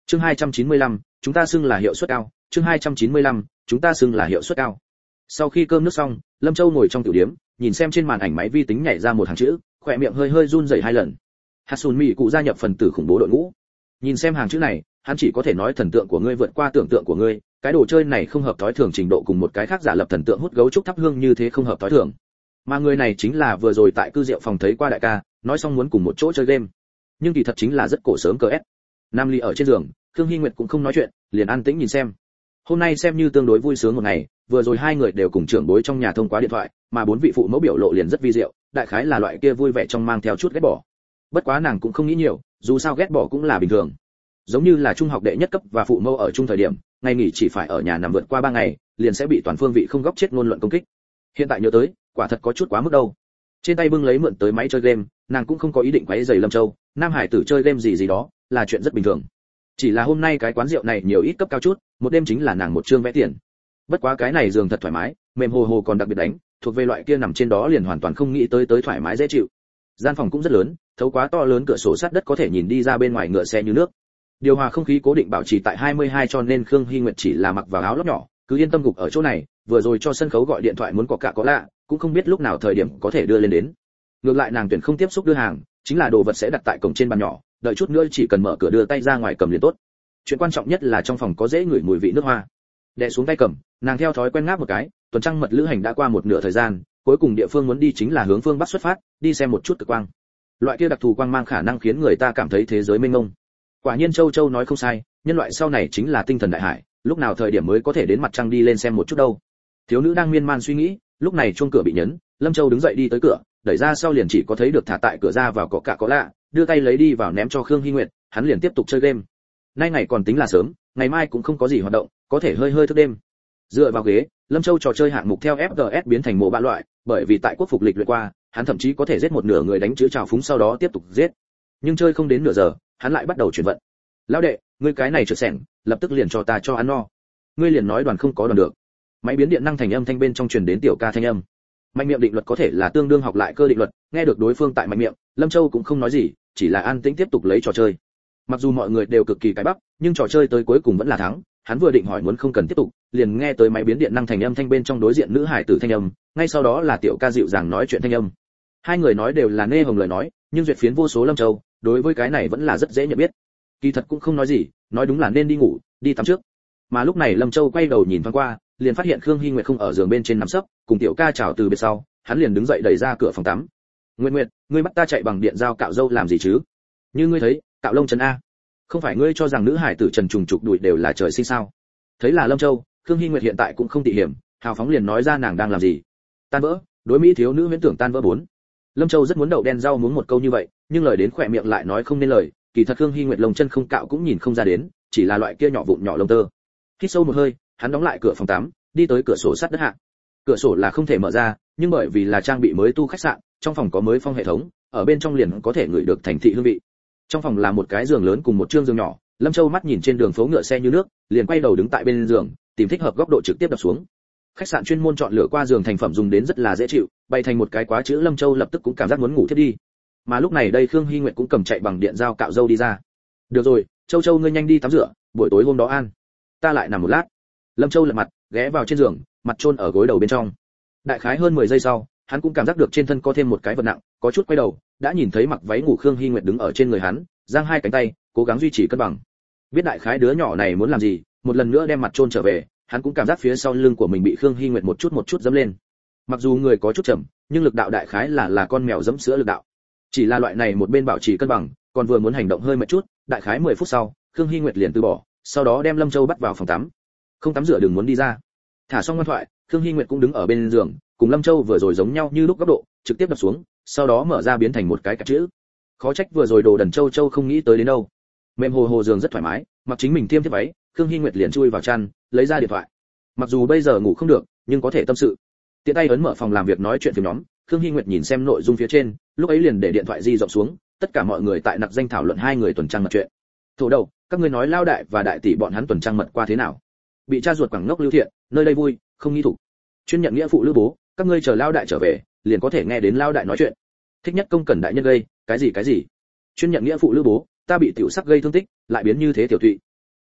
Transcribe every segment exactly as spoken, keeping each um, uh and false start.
Chương hai trăm chín mươi lăm, chúng ta xưng là hiệu suất cao. Chương hai trăm chín mươi lăm, chúng ta xưng là hiệu suất cao. Sau khi cơm nước xong, Lâm Châu ngồi trong tiểu điếm, nhìn xem trên màn ảnh máy vi tính nhảy ra một hàng chữ, khóe miệng hơi hơi run rẩy hai lần. Hatsune Miku gia nhập phần tử khủng bố đội ngũ. Nhìn xem hàng chữ này, hắn chỉ có thể nói thần tượng của ngươi vượt qua tưởng tượng của ngươi, cái đồ chơi này không hợp thói thường trình độ cùng một cái khác giả lập thần tượng hút gấu trúc thắp hương như thế không hợp thói thường. Mà người này chính là vừa rồi tại cư rượu phòng thấy qua đại ca, nói xong muốn cùng một chỗ chơi game. Nhưng kỳ thật chính là rất cổ sớm cờ ép. Nam Ly ở trên giường, Khương Hi Nguyệt cũng không nói chuyện, liền an tĩnh nhìn xem. Hôm nay xem như tương đối vui sướng một ngày, vừa rồi hai người đều cùng trưởng bối trong nhà thông qua điện thoại, mà bốn vị phụ mẫu biểu lộ liền rất vi diệu, đại khái là loại kia vui vẻ trong mang theo chút ghét bỏ. Bất quá nàng cũng không nghĩ nhiều, dù sao ghét bỏ cũng là bình thường. Giống như là trung học đệ nhất cấp và phụ mẫu ở chung thời điểm, ngày nghỉ chỉ phải ở nhà nằm vượt qua ba ngày, liền sẽ bị toàn phương vị không góc chết ngôn luận công kích. Hiện tại nhớ tới, quả thật có chút quá mức đâu. Trên tay bưng lấy mượn tới máy chơi game, nàng cũng không có ý định quấy rầy Lâm Châu, Nam Hải tử chơi game gì gì đó, là chuyện rất bình thường. Chỉ là hôm nay cái quán rượu này nhiều ít cấp cao chút, một đêm chính là nàng một trương vẽ tiền. Bất quá cái này giường thật thoải mái, mềm hồ hồ còn đặc biệt đánh, thuộc về loại kia nằm trên đó liền hoàn toàn không nghĩ tới tới thoải mái dễ chịu. Gian phòng cũng rất lớn, thấu quá to lớn cửa sổ sắt đất có thể nhìn đi ra bên ngoài ngựa xe như nước. Điều hòa không khí cố định bảo trì tại hai mươi hai cho nên Khương Hi Nguyệt chỉ là mặc vào áo lót nhỏ, cứ yên tâm gục ở chỗ này, vừa rồi cho sân khấu gọi điện thoại muốn có cả có lạ, cũng không biết lúc nào thời điểm có thể đưa lên đến. Ngược lại nàng tuyển không tiếp xúc đưa hàng, chính là đồ vật sẽ đặt tại cổng trên bàn nhỏ, đợi chút nữa chỉ cần mở cửa đưa tay ra ngoài cầm liền tốt. Chuyện quan trọng nhất là trong phòng có dễ ngửi mùi vị nước hoa. Đè xuống tay cầm, nàng theo thói quen ngáp một cái, tuần trăng mật lữ hành đã qua một nửa thời gian, cuối cùng địa phương muốn đi chính là hướng phương bắc xuất phát, đi xem một chút cực quang. Loại kia đặc thù quang mang khả năng khiến người ta cảm thấy thế giới mênh mông. Quả nhiên Châu Châu nói không sai, nhân loại sau này chính là tinh thần đại hải, lúc nào thời điểm mới có thể đến mặt trăng đi lên xem một chút đâu. Thiếu nữ đang miên man suy nghĩ, lúc này chuông cửa bị nhấn, Lâm Châu đứng dậy đi tới cửa, đẩy ra sau liền chỉ có thấy được thả tại cửa ra vào có cả có lạ, đưa tay lấy đi vào ném cho Khương Hi Nguyệt, hắn liền tiếp tục chơi game. Nay ngày còn tính là sớm, ngày mai cũng không có gì hoạt động, có thể hơi hơi thức đêm. Dựa vào ghế, Lâm Châu trò chơi hạng mục theo ép pê ét biến thành mộ bạ loại, bởi vì tại quốc phục lịch luyện qua, hắn thậm chí có thể giết một nửa người đánh chữ trào phúng sau đó tiếp tục giết. Nhưng chơi không đến nửa giờ, hắn lại bắt đầu chuyển vận. Lão đệ, ngươi cái này trượt xẻng, lập tức liền cho ta cho ăn no. Ngươi liền nói đoàn không có đoàn được. Máy biến điện năng thành âm thanh bên trong truyền đến tiểu ca thanh âm. Mạnh miệng định luật có thể là tương đương học lại cơ định luật, nghe được đối phương tại mạnh miệng, Lâm Châu cũng không nói gì, chỉ là an tĩnh tiếp tục lấy trò chơi. Mặc dù mọi người đều cực kỳ cái bắp, nhưng trò chơi tới cuối cùng vẫn là thắng. Hắn vừa định hỏi muốn không cần tiếp tục, liền nghe tới máy biến điện năng thành âm thanh bên trong đối diện nữ hải tử thanh âm, ngay sau đó là tiểu ca dịu dàng nói chuyện thanh âm. Hai người nói đều là nê hồng lời nói, nhưng duyệt phiến vô số Lâm Châu, đối với cái này vẫn là rất dễ nhận biết. Kỳ thật cũng không nói gì, nói đúng là nên đi ngủ, đi tắm trước. Mà lúc này Lâm Châu quay đầu nhìn thoáng qua, liền phát hiện Khương Hi Nguyệt không ở giường bên trên nằm sấp, cùng tiểu ca chào từ biệt sau, hắn liền đứng dậy đẩy ra cửa phòng tắm. Nguyệt Nguyệt, ngươi bắt ta chạy bằng điện dao cạo râu làm gì chứ? Như ngươi thấy, cạo lông chân a. Không phải ngươi cho rằng nữ hải tử trần trùng trục đuổi đều là trời sinh sao? Thấy là Lâm Châu, Khương Hi Nguyệt hiện tại cũng không tỉ hiểm, hào phóng liền nói ra nàng đang làm gì. Tan vỡ, đối mỹ thiếu nữ viễn tưởng tan vỡ bốn. Lâm Châu rất muốn đậu đen rau muống một câu như vậy, nhưng lời đến khỏe miệng lại nói không nên lời, kỳ thật Khương Hi Nguyệt lông chân không cạo cũng nhìn không ra đến, chỉ là loại kia nhỏ vụn nhỏ lông tơ. Hít sâu một hơi, hắn đóng lại cửa phòng tắm, đi tới cửa sổ sắt đất hạ. Cửa sổ là không thể mở ra, nhưng bởi vì là trang bị mới tu khách sạn, trong phòng có mới phong hệ thống, ở bên trong liền có thể ngửi được thành thị hương vị. Trong phòng là một cái giường lớn cùng một trương giường nhỏ, Lâm Châu mắt nhìn trên đường phố ngựa xe như nước, liền quay đầu đứng tại bên giường, tìm thích hợp góc độ trực tiếp đập xuống. Khách sạn chuyên môn chọn lựa qua giường thành phẩm dùng đến rất là dễ chịu, bày thành một cái quá chữ Lâm Châu lập tức cũng cảm giác muốn ngủ thiết đi. Mà lúc này đây Khương Hi Nguyệt cũng cầm chạy bằng điện dao cạo râu đi ra. Được rồi, Châu Châu ngươi nhanh đi tắm rửa, buổi tối hôm đó ăn. Ta lại nằm một lát. Lâm Châu lật mặt, ghé vào trên giường, mặt chôn ở gối đầu bên trong. Đại khái hơn mười giây sau, hắn cũng cảm giác được trên thân có thêm một cái vật nặng, có chút quay đầu, đã nhìn thấy mặc váy ngủ Khương Hi Nguyệt đứng ở trên người hắn, giang hai cánh tay, cố gắng duy trì cân bằng. Biết đại khái đứa nhỏ này muốn làm gì, một lần nữa đem mặt chôn trở về, hắn cũng cảm giác phía sau lưng của mình bị Khương Hi Nguyệt một chút một chút giẫm lên. Mặc dù người có chút chậm, nhưng lực đạo đại khái là là con mèo giẫm sữa lực đạo. Chỉ là loại này một bên bảo trì cân bằng, còn vừa muốn hành động hơi mệt chút, đại khái mười phút sau, Khương Hi Nguyệt liền từ bỏ, sau đó đem Lâm Châu bắt vào phòng tắm. Không tắm rửa đừng muốn đi ra. Thả xong ngoan thoại, Khương Hi Nguyệt cũng đứng ở bên giường, cùng Lâm Châu vừa rồi giống nhau như lúc góc độ, trực tiếp đập xuống, sau đó mở ra biến thành một cái cặp chữ. Khó trách vừa rồi đồ đần Châu Châu không nghĩ tới đến đâu. Mềm hồ hồ giường rất thoải mái, mặc chính mình tiêm thiết váy, Khương Hi Nguyệt liền chui vào chăn, lấy ra điện thoại. Mặc dù bây giờ ngủ không được, nhưng có thể tâm sự. Tiện tay ấn mở phòng làm việc nói chuyện phim nhóm, Khương Hi Nguyệt nhìn xem nội dung phía trên, lúc ấy liền để điện thoại di rộng xuống, tất cả mọi người tại nặc danh thảo luận hai người tuần trăng mật chuyện. Thổ đầu, các ngươi nói lao đại và đại tỷ bọn hắn tuần trăng mật qua thế nào? Bị cha ruột quẳng ngốc Lưu Thiện, nơi đây vui, không nghi thủ. Chuyên nhận nghĩa phụ lữ bố, các ngươi chờ lao đại trở về, liền có thể nghe đến lao đại nói chuyện. Thích nhất công cẩn đại nhân gây, cái gì cái gì? Chuyên nhận nghĩa phụ lữ bố, ta bị tiểu sắc gây thương tích, lại biến như thế tiểu thụy.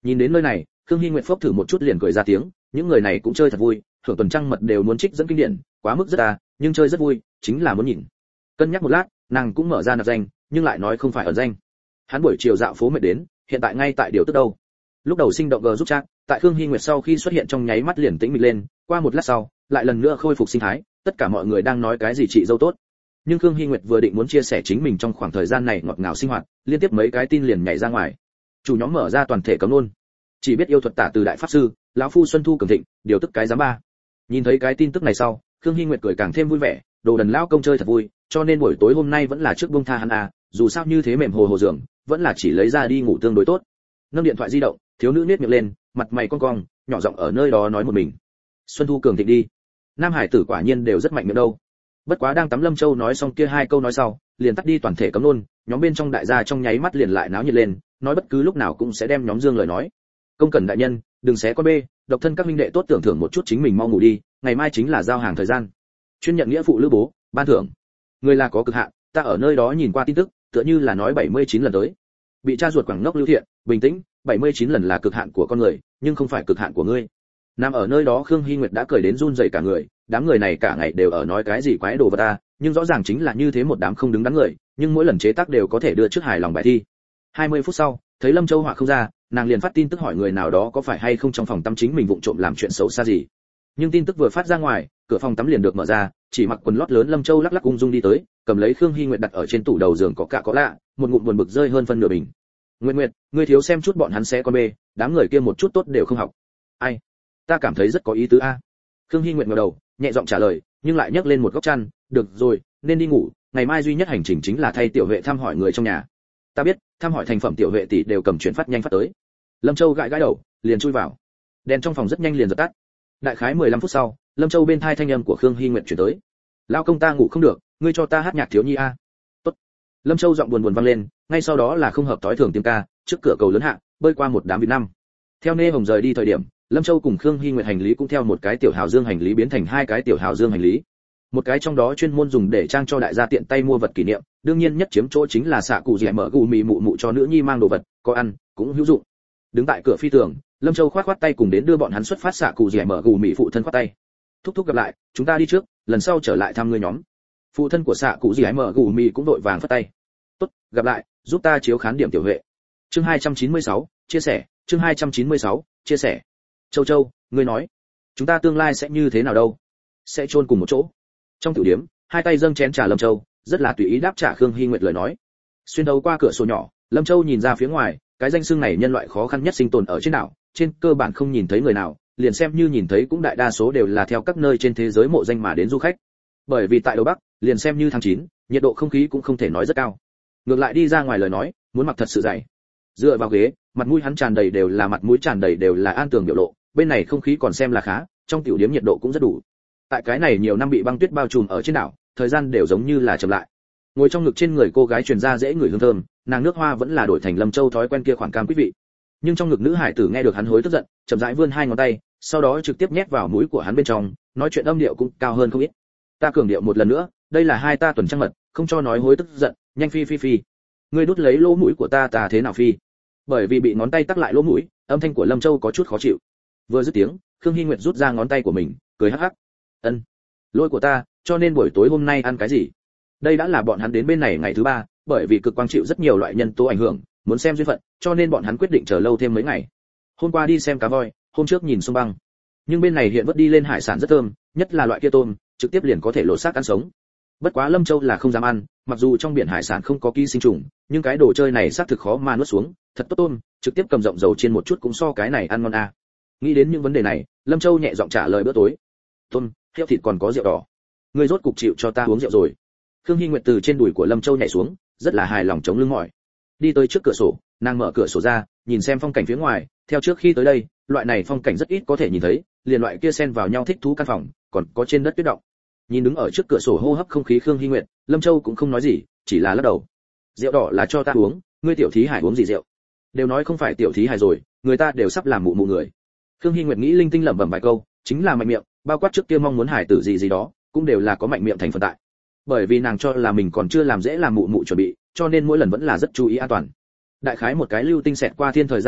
Nhìn đến nơi này, Khương Hi Nguyệt phốc thử một chút liền cười ra tiếng, những người này cũng chơi thật vui, thưởng tuần trăng mật đều muốn trích dẫn kinh điển, quá mức rất à, nhưng chơi rất vui, chính là muốn nhìn. Cân nhắc một lát, nàng cũng mở ra nạp danh, nhưng lại nói không phải ẩn danh. Hắn buổi chiều dạo phố mệt đến, hiện tại ngay tại điều tức đâu. Lúc đầu sinh động g giúp chat, tại Khương Hi Nguyệt sau khi xuất hiện trong nháy mắt liền tĩnh mịch lên, qua một lát sau, lại lần nữa khôi phục sinh thái, tất cả mọi người đang nói cái gì chị dâu tốt. Nhưng Khương Hi Nguyệt vừa định muốn chia sẻ chính mình trong khoảng thời gian này ngọt ngào sinh hoạt, liên tiếp mấy cái tin liền nhảy ra ngoài. Chủ nhóm mở ra toàn thể cấm luôn, chỉ biết yêu thuật tả từ đại pháp sư, lão phu Xuân Thu cường thịnh, điều tức cái giám ba. Nhìn thấy cái tin tức này sau, Khương Hi Nguyệt cười càng thêm vui vẻ, đồ đần lão công chơi thật vui, cho nên buổi tối hôm nay vẫn là trước buông tha hắn à, dù sao như thế mềm hồ hồ giường, vẫn là chỉ lấy ra đi ngủ tương đối tốt. Nâng điện thoại di động, thiếu nữ nhếch miệng lên, mặt mày cong cong, nhỏ giọng ở nơi đó nói một mình. Xuân Thu cường thịnh đi. Nam hải tử quả nhiên đều rất mạnh miệng đâu. Bất quá đang tắm Lâm Châu nói xong kia hai câu nói sau, liền tắt đi toàn thể cấm luôn, nhóm bên trong đại gia trong nháy mắt liền lại náo nhiệt lên, nói bất cứ lúc nào cũng sẽ đem nhóm dương lời nói. Công cần đại nhân, đừng xé con bê, độc thân các minh đệ tốt tưởng thưởng một chút chính mình mau ngủ đi, ngày mai chính là giao hàng thời gian. Chuyên nhận nghĩa phụ lữ bố, ban thưởng. Người là có cực hạn, ta ở nơi đó nhìn qua tin tức, tựa như là nói bảy mươi chín lần tới. Bị cha ruột quẳng ngốc Lưu Thiện, bình tĩnh, bảy mươi chín lần là cực hạn của con người, nhưng không phải cực hạn của ngươi. Nằm ở nơi đó Khương Hi Nguyệt đã cười đến run rẩy cả người, đám người này cả ngày đều ở nói cái gì quái đồ vật ta, nhưng rõ ràng chính là như thế một đám không đứng đắn người, nhưng mỗi lần chế tác đều có thể đưa trước hài lòng bài thi. hai mươi phút sau, thấy Lâm Châu họa không ra, nàng liền phát tin tức hỏi người nào đó có phải hay không trong phòng tắm chính mình vụng trộm làm chuyện xấu xa gì. Nhưng tin tức vừa phát ra ngoài, cửa phòng tắm liền được mở ra, chỉ mặc quần lót lớn Lâm Châu lắc lắc ung dung đi tới, cầm lấy Khương Hi Nguyệt đặt ở trên tủ đầu giường có cả có lạ, một ngụm buồn bực rơi hơn phân nửa bình. Nguyệt Nguyệt, ngươi thiếu xem chút bọn hắn xé con bê, đám người kia một chút tốt đều không học. Ai? Ta cảm thấy rất có ý tứ a. Khương Hi Nguyệt ngẩng đầu, nhẹ giọng trả lời, nhưng lại nhấc lên một góc chăn, được rồi, nên đi ngủ, ngày mai duy nhất hành trình chính là thay tiểu vệ thăm hỏi người trong nhà. Ta biết, thăm hỏi thành phẩm tiểu vệ tỷ đều cầm chuyển phát nhanh phát tới. Lâm Châu gãi gãi đầu, liền chui vào. Đèn trong phòng rất nhanh liền dập tắt. Đại khái mười lăm phút sau, Lâm Châu bên thai thanh âm của Khương Hi Nguyệt chuyển tới. Lão công ta ngủ không được, ngươi cho ta hát nhạc thiếu nhi a. Tốt. Lâm Châu giọng buồn buồn vang lên, ngay sau đó là không hợp tối thường tiếng ca, trước cửa cầu lớn hạ, bơi qua một đám Việt Nam. Theo Nê Hồng rời đi thời điểm, Lâm Châu cùng Khương Hi Nguyệt hành lý cũng theo một cái tiểu hào dương hành lý biến thành hai cái tiểu hào dương hành lý. Một cái trong đó chuyên môn dùng để trang cho đại gia tiện tay mua vật kỷ niệm, đương nhiên nhất chiếm chỗ chính là xạ cụ dẻ mở gù mì mụ mụ cho nữ nhi mang đồ vật, có ăn, cũng hữu dụng. Đứng tại cửa phi tường, Lâm Châu khoát khoát tay cùng đến đưa bọn hắn xuất phát xạ cụ dẻ mở gù mì phụ thân khoát tay. Thúc thúc gặp lại, chúng ta đi trước, lần sau trở lại thăm ngươi nhóm. Phụ thân của xạ cụ dẻ mở gù mì cũng đội vàng phất tay. Tốt, gặp lại, giúp ta chiếu khán điểm tiểu huệ. Chương hai trăm chín mươi sáu, chia sẻ, chương hai trăm chín mươi sáu, chia sẻ. Châu Châu, ngươi nói, chúng ta tương lai sẽ như thế nào đâu? Sẽ chôn cùng một chỗ. Trong tiểu điểm, hai tay dâng chén trà Lâm Châu, rất là tùy ý đáp trả Khương Hi Nguyệt lời nói. Xuyên thấu qua cửa sổ nhỏ, Lâm Châu nhìn ra phía ngoài, cái danh xưng này nhân loại khó khăn nhất sinh tồn ở trên đảo, trên cơ bản không nhìn thấy người nào, liền xem như nhìn thấy cũng đại đa số đều là theo các nơi trên thế giới mộ danh mà đến du khách. Bởi vì tại đầu Bắc, liền xem như tháng chín, nhiệt độ không khí cũng không thể nói rất cao. Ngược lại đi ra ngoài lời nói, muốn mặc thật sự dày. Dựa vào ghế, mặt mũi hắn tràn đầy đều là mặt mũi tràn đầy đều là an tường biểu lộ, bên này không khí còn xem là khá, trong tiểu điểm nhiệt độ cũng rất đủ. Tại cái này nhiều năm bị băng tuyết bao trùm ở trên đảo, thời gian đều giống như là chậm lại. Ngồi trong ngực trên người cô gái truyền ra dễ ngửi hương thơm, nàng nước hoa vẫn là đổi thành Lâm Châu thói quen kia khoản cam quý vị. Nhưng trong ngực nữ hải tử nghe được hắn hối tức giận, chậm rãi vươn hai ngón tay, sau đó trực tiếp nhét vào mũi của hắn bên trong, nói chuyện âm điệu cũng cao hơn không ít. Ta cường điệu một lần nữa, đây là hai ta tuần trăng mật, không cho nói hối tức giận, nhanh phi phi phi. Ngươi đút lấy lỗ mũi của ta, ta thế nào phi? Bởi vì bị ngón tay tắc lại lỗ mũi, âm thanh của Lâm Châu có chút khó chịu. Vừa dứt tiếng, Khương Hi Nguyệt rút ra ngón tay của mình, cười hắc hắc. Ân, lỗi của ta, cho nên buổi tối hôm nay ăn cái gì? Đây đã là bọn hắn đến bên này ngày thứ ba, bởi vì cực quang chịu rất nhiều loại nhân tố ảnh hưởng, muốn xem duyên phận, cho nên bọn hắn quyết định chờ lâu thêm mấy ngày. Hôm qua đi xem cá voi, hôm trước nhìn sông băng. Nhưng bên này hiện vớt đi lên hải sản rất thơm, nhất là loại kia tôm, trực tiếp liền có thể lột xác ăn sống. Bất quá Lâm Châu là không dám ăn, mặc dù trong biển hải sản không có ký sinh trùng, nhưng cái đồ chơi này xác thực khó mà nuốt xuống, thật tốt tôm, trực tiếp cầm rộng dầu chiên một chút cũng so cái này ăn ngon a. À. Nghĩ đến những vấn đề này, Lâm Châu nhẹ giọng trả lời bữa tối. Tôm, heo thịt còn có rượu đỏ. Ngươi rốt cục chịu cho ta uống rượu rồi. Khương Hi Nguyệt từ trên đùi của Lâm Châu nhảy xuống, rất là hài lòng chống lưng mỏi. Đi tới trước cửa sổ, nàng mở cửa sổ ra, nhìn xem phong cảnh phía ngoài, theo trước khi tới đây, loại này phong cảnh rất ít có thể nhìn thấy, liền loại kia xen vào nhau thích thú căn phòng, còn có trên đất tuyết động. Nhìn đứng ở trước cửa sổ hô hấp không khí Khương Hi Nguyệt, Lâm Châu cũng không nói gì, chỉ là lắc đầu. Rượu đỏ là cho ta uống, ngươi tiểu thí hải uống gì rượu? Đều nói không phải tiểu thí hải rồi, người ta đều sắp làm mụ mụ người. Khương Hi Nguyệt nghĩ linh tinh lẩm bẩm vài câu, chính là mạnh miệng, bao quát trước kia mong muốn hải tử gì gì đó, cũng đều là có mạnh miệng thành phần tại. Bởi vì nàng cho là mình còn chưa làm dễ làm mụ mụ chuẩn bị, cho nên mỗi lần vẫn là rất chú ý an toàn. Đại khái một cái lưu tinh xẹt qua thiên thời gian rảnh,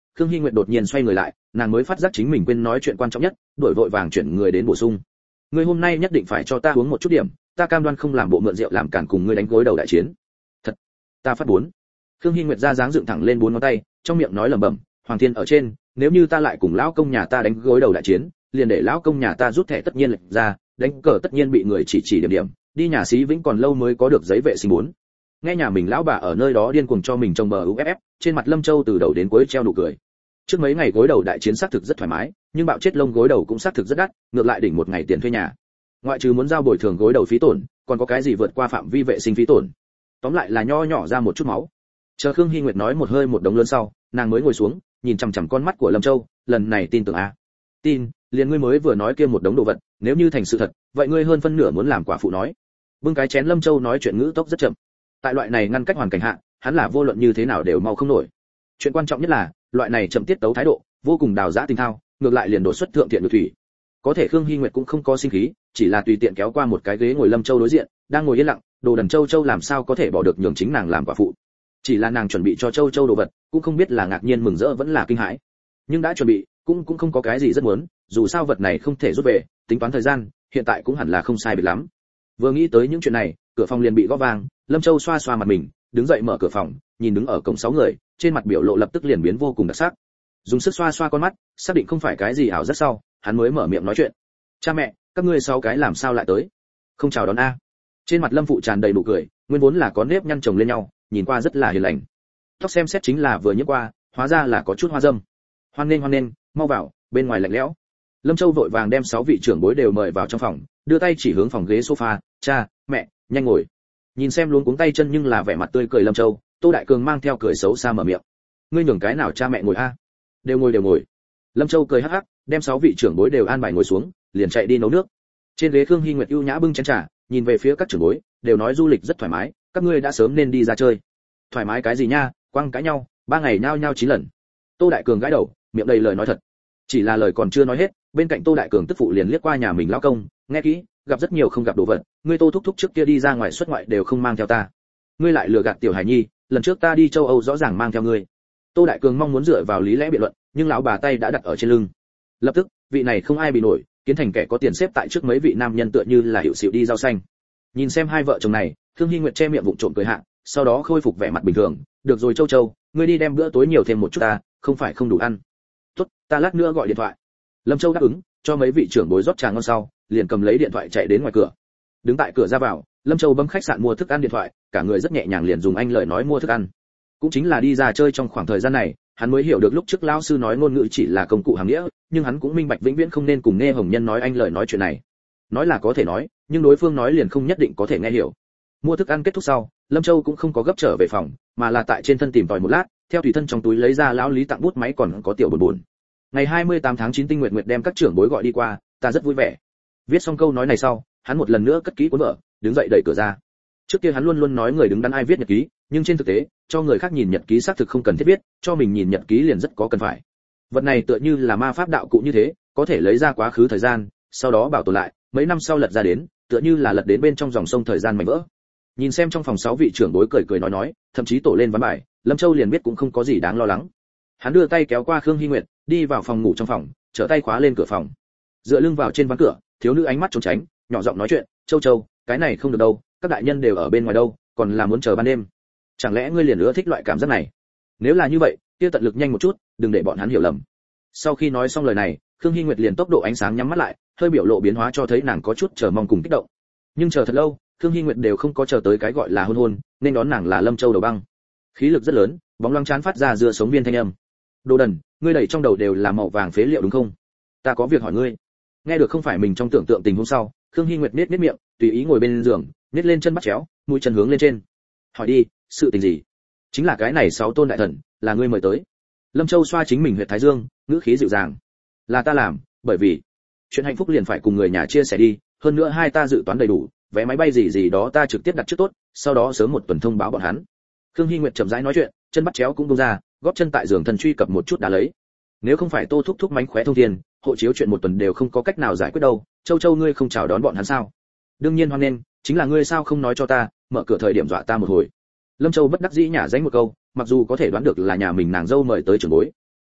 Khương Hi Nguyệt đột nhiên xoay người lại, nàng mới phát giác chính mình quên nói chuyện quan trọng nhất, đổi vội vàng chuyển người đến bổ sung. Ngươi hôm nay nhất định phải cho ta uống một chút điểm, ta cam đoan không làm bộ mượn rượu làm cản cùng ngươi đánh gối đầu đại chiến. Thật, ta phát bốn. Khương Hi Nguyệt ra dáng dựng thẳng lên bốn ngón tay, trong miệng nói lẩm bẩm, Hoàng Thiên ở trên, nếu như ta lại cùng lão công nhà ta đánh gối đầu đại chiến, liền để lão công nhà ta rút thẻ tất nhiên lệch ra, đánh cờ tất nhiên bị người chỉ chỉ điểm điểm, đi nhà xí Vĩnh còn lâu mới có được giấy vệ sinh bốn. Nghe nhà mình lão bà ở nơi đó điên cuồng cho mình trông bờ u ép ép, trên mặt Lâm Châu từ đầu đến cuối treo nụ cười. Trước mấy ngày gối đầu đại chiến xác thực rất thoải mái, nhưng bạo chết lông gối đầu cũng xác thực rất đắt, ngược lại đỉnh một ngày tiền thuê nhà. Ngoại trừ muốn giao bồi thường gối đầu phí tổn, còn có cái gì vượt qua phạm vi vệ sinh phí tổn. Tóm lại là nho nhỏ ra một chút máu. Chờ Khương Hi Nguyệt nói một hơi một đống lớn sau, nàng mới ngồi xuống, nhìn chằm chằm con mắt của Lâm Châu, lần này tin tưởng a. À? Tin, liền ngươi mới vừa nói kia một đống đồ vật, nếu như thành sự thật, vậy ngươi hơn phân nửa muốn làm quả phụ nói. Bưng cái chén Lâm Châu nói chuyện ngữ tốc rất chậm. Tại loại này ngăn cách hoàn cảnh hạ, hắn là vô luận như thế nào đều mau không nổi. Chuyện quan trọng nhất là, loại này chậm tiết tấu thái độ, vô cùng đào dã tình thao, ngược lại liền đột xuất thượng thiện được thủy. Có thể Khương Hi Nguyệt cũng không có sinh khí, chỉ là tùy tiện kéo qua một cái ghế ngồi Lâm Châu đối diện, đang ngồi yên lặng, Đồ Đần Châu Châu làm sao có thể bỏ được nhường chính nàng làm quả phụ. Chỉ là nàng chuẩn bị cho Châu Châu đồ vật, cũng không biết là ngạc nhiên mừng rỡ vẫn là kinh hãi. Nhưng đã chuẩn bị, cũng cũng không có cái gì rất muốn, dù sao vật này không thể rút về, tính toán thời gian, hiện tại cũng hẳn là không sai biệt lắm. Vừa nghĩ tới những chuyện này, cửa phòng liền bị gõ vang, Lâm Châu xoa xoa mặt mình, đứng dậy mở cửa phòng, nhìn đứng ở cổng sáu người, trên mặt biểu lộ lập tức liền biến vô cùng đặc sắc. Dùng sức xoa xoa con mắt, xác định không phải cái gì ảo giác sau, hắn mới mở miệng nói chuyện. Cha mẹ, các ngươi sáu cái làm sao lại tới? Không chào đón a. Trên mặt Lâm phụ tràn đầy nụ cười, nguyên vốn là có nếp nhăn chồng lên nhau, nhìn qua rất là hiền lành. Tóc xem xét chính là vừa nhiễm qua, hóa ra là có chút hoa dâm. Hoan nên hoan nên, mau vào, bên ngoài lạnh lẽo. Lâm Châu vội vàng đem sáu vị trưởng bối đều mời vào trong phòng, đưa tay chỉ hướng phòng ghế sofa, cha, mẹ, nhanh ngồi. Nhìn xem luống cuống tay chân nhưng là vẻ mặt tươi cười Lâm Châu, Tô Đại Cường mang theo cười xấu xa mở miệng. Ngươi nhường cái nào cha mẹ ngồi a? Đều ngồi đều ngồi. Lâm Châu cười hắc hắc, đem sáu vị trưởng bối đều an bài ngồi xuống, liền chạy đi nấu nước. Trên ghế Khương Hi Nguyệt ưu nhã bưng chén trà, nhìn về phía các trưởng bối, đều nói du lịch rất thoải mái, các ngươi đã sớm nên đi ra chơi. Thoải mái cái gì nha, quăng cãi nhau, ba ngày nhao nhau chín lần. Tô Đại Cường gãi đầu, miệng đầy lời nói thật. Chỉ là lời còn chưa nói hết, bên cạnh Tô Đại Cường tức phụ liền liếc qua nhà mình lão công, nghe kỹ, gặp rất nhiều không gặp đồ vật, ngươi Tô thúc thúc trước kia đi ra ngoài xuất ngoại đều không mang theo ta. Ngươi lại lừa gạt tiểu Hải Nhi, lần trước ta đi châu Âu rõ ràng mang theo ngươi. Tô Đại Cường mong muốn dựa vào lý lẽ biện luận, nhưng lão bà tay đã đặt ở trên lưng. Lập tức, vị này không ai bị nổi, kiến thành kẻ có tiền xếp tại trước mấy vị nam nhân tựa như là hiệu xịu đi rau xanh. Nhìn xem hai vợ chồng này, Khương Hi Nguyệt che miệng vụng trộm cười hạ, sau đó khôi phục vẻ mặt bình thường, được rồi Châu Châu, ngươi đi đem bữa tối nhiều thêm một chút ta, không phải không đủ ăn. Tốt, ta lát nữa gọi điện thoại. Lâm Châu đáp ứng, cho mấy vị trưởng bối rót trà ngon sau, liền cầm lấy điện thoại chạy đến ngoài cửa. Đứng tại cửa ra vào, Lâm Châu bấm khách sạn mua thức ăn điện thoại, cả người rất nhẹ nhàng liền dùng anh lời nói mua thức ăn. Cũng chính là đi ra chơi trong khoảng thời gian này, hắn mới hiểu được lúc trước lão sư nói ngôn ngữ chỉ là công cụ hàm nghĩa, nhưng hắn cũng minh bạch vĩnh viễn không nên cùng Nghe Hồng Nhân nói anh lời nói chuyện này. Nói là có thể nói, nhưng đối phương nói liền không nhất định có thể nghe hiểu. Mua thức ăn kết thúc sau, Lâm Châu cũng không có gấp trở về phòng, mà là tại trên thân tìm tòi một lát, theo tùy thân trong túi lấy ra lão Lý tặng bút máy còn có tiểu buồn buồn. Ngày hai mươi tám tháng chín Tinh Nguyệt Nguyệt đem các trưởng bối gọi đi qua, ta rất vui vẻ. Viết xong câu nói này sau, hắn một lần nữa cất kỹ cuốn vở, đứng dậy đẩy cửa ra. Trước kia hắn luôn luôn nói người đứng đắn ai viết nhật ký, nhưng trên thực tế, cho người khác nhìn nhật ký xác thực không cần thiết viết, cho mình nhìn nhật ký liền rất có cần phải. Vật này tựa như là ma pháp đạo cụ như thế, có thể lấy ra quá khứ thời gian, sau đó bảo tồn lại, mấy năm sau lật ra đến, tựa như là lật đến bên trong dòng sông thời gian mảnh vỡ. Nhìn xem trong phòng sáu vị trưởng bối cười cười nói nói, thậm chí tổ lên ván bài, Lâm Châu liền biết cũng không có gì đáng lo lắng. Hắn đưa tay kéo qua Khương Hi Nguyệt, đi vào phòng ngủ trong phòng, trở tay khóa lên cửa phòng. Dựa lưng vào trên ván cửa, thiếu nữ ánh mắt trốn tránh, nhỏ giọng nói chuyện, "Châu Châu, cái này không được đâu, các đại nhân đều ở bên ngoài đâu, còn là muốn chờ ban đêm. Chẳng lẽ ngươi liền ưa thích loại cảm giác này? Nếu là như vậy, kia tận lực nhanh một chút, đừng để bọn hắn hiểu lầm." Sau khi nói xong lời này, Khương Hi Nguyệt liền tốc độ ánh sáng nhắm mắt lại, hơi biểu lộ biến hóa cho thấy nàng có chút chờ mong cùng kích động. Nhưng chờ thật lâu, Khương Hi Nguyệt đều không có chờ tới cái gọi là hôn hôn, nên đón nàng là Lâm Châu đầu băng. Khí lực rất lớn, bóng loáng chán phát ra dưa sống viên thanh âm. "Đồ đần, ngươi đẩy trong đầu đều là màu vàng phế liệu đúng không? Ta có việc hỏi ngươi." Nghe được không phải mình trong tưởng tượng tình huống sau, Khương Hi Nguyệt nhếch nhếch miệng, tùy ý ngồi bên giường, nhếch lên chân bắt chéo, mũi chân hướng lên trên. "Hỏi đi, sự tình gì?" "Chính là cái này sáu tôn đại thần, là ngươi mời tới." Lâm Châu xoa chính mình huyệt thái dương, ngữ khí dịu dàng. "Là ta làm, bởi vì chuyện hạnh phúc liền phải cùng người nhà chia sẻ đi, hơn nữa hai ta dự toán đầy đủ, vé máy bay gì gì đó ta trực tiếp đặt trước tốt, sau đó sớm một tuần thông báo bọn hắn." Khương Hi Nguyệt chậm rãi nói chuyện, chân bắt chéo cũng buông ra, gót chân tại giường thần truy cập một chút đã lấy. Nếu không phải Tô thúc thúc mánh khóe thông thiên, hộ chiếu chuyện một tuần đều không có cách nào giải quyết đâu, Châu Châu ngươi không chào đón bọn hắn sao? "Đương nhiên hoan nghênh, chính là ngươi sao không nói cho ta, mở cửa thời điểm dọa ta một hồi." Lâm Châu bất đắc dĩ nhả danh một câu, mặc dù có thể đoán được là nhà mình nàng dâu mời tới trưởng bối.